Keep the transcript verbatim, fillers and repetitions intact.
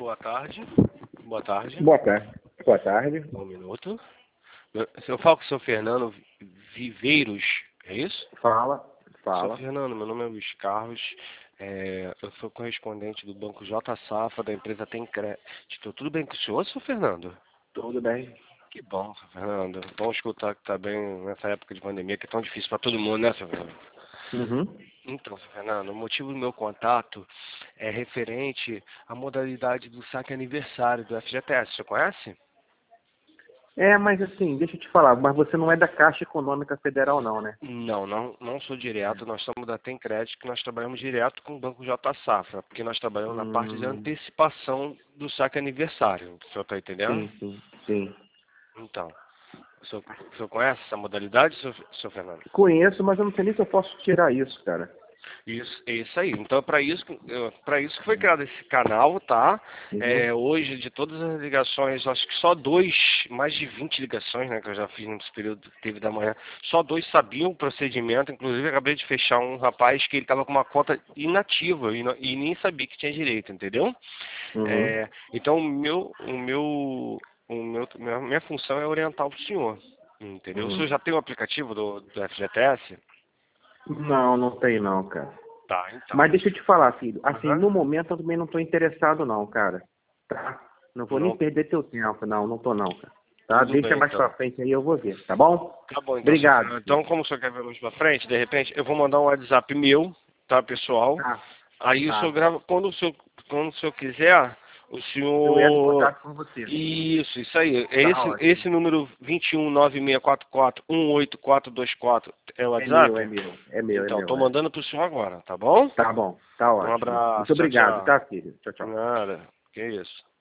boa tarde. Boa tarde. Boa tarde. Boa tarde. Um minuto. Eu falo com o seu Fernando Viveiros, é isso? Fala, Seu fala. Fernando, meu nome é Luiz Carlos. É, eu sou correspondente do Banco J Safra, da empresa Tem Crédito. Tudo bem com o senhor, seu Fernando? Tudo bem? Que bom, seu Fernando. Bom escutar que está bem nessa época de pandemia, que é tão difícil para todo mundo, né, seu Fernando? Uhum. Então, seu Fernando, o motivo do meu contato é referente à modalidade do saque aniversário do F G T S. Você conhece? É, mas assim, deixa eu te falar, mas você não é da Caixa Econômica Federal não, né? Não, não, não sou direto. Nós somos da Tem Crédito, que nós trabalhamos direto com o Banco J Safra, porque nós trabalhamos na parte de Hum, antecipação do saque aniversário. O senhor está entendendo? sim, sim, sim. Então, o senhor, o senhor conhece essa modalidade, seu, seu Fernando? Conheço, mas eu não sei nem se eu posso tirar isso, cara. Isso, é isso aí. Então, para isso, para isso que foi criado esse canal, tá? Uhum. É, hoje, de todas as ligações, acho que só dois, mais de vinte ligações, né, que eu já fiz nesse período que teve da manhã, só dois sabiam o procedimento. Inclusive, eu acabei de fechar um rapaz que ele estava com uma conta inativa e, não- e nem sabia que tinha direito, entendeu? Uhum. É, então, o meu, o meu, o meu, minha, minha função é orientar o senhor, entendeu? O senhor Uhum. já tem o aplicativo do, do F G T S? Não, não tem não, cara. Tá, então. Mas deixa eu te falar, filho. Assim, Aham. no momento eu também não tô interessado não, cara. Tá? Não vou nem Não. perder teu tempo, não, não tô não, cara. Tá? Tudo Deixa bem, mais pra então. frente aí, eu vou ver, tá bom? Tá bom, então, seu Obrigado, Fernando. filho. Então, como o senhor quer ver mais pra frente, de repente, eu vou mandar um WhatsApp meu, tá, pessoal? Tá, Aí o senhor tá. grava, quando o senhor, quando o senhor quiser, o Eu entro em senhor... contato com você. Isso, isso aí. É Tá esse, ótimo. esse número vinte e um, nove seis quatro quatro, um oito quatro dois quatro é o É meu, é WhatsApp? meu, é meu, é Então, tô meu, é. mandando pro senhor agora, tá bom? Tá bom, tá Um ótimo. Muito abraço, tchau, obrigado, tchau. tá, filho? Tchau, tchau. Nada, que isso.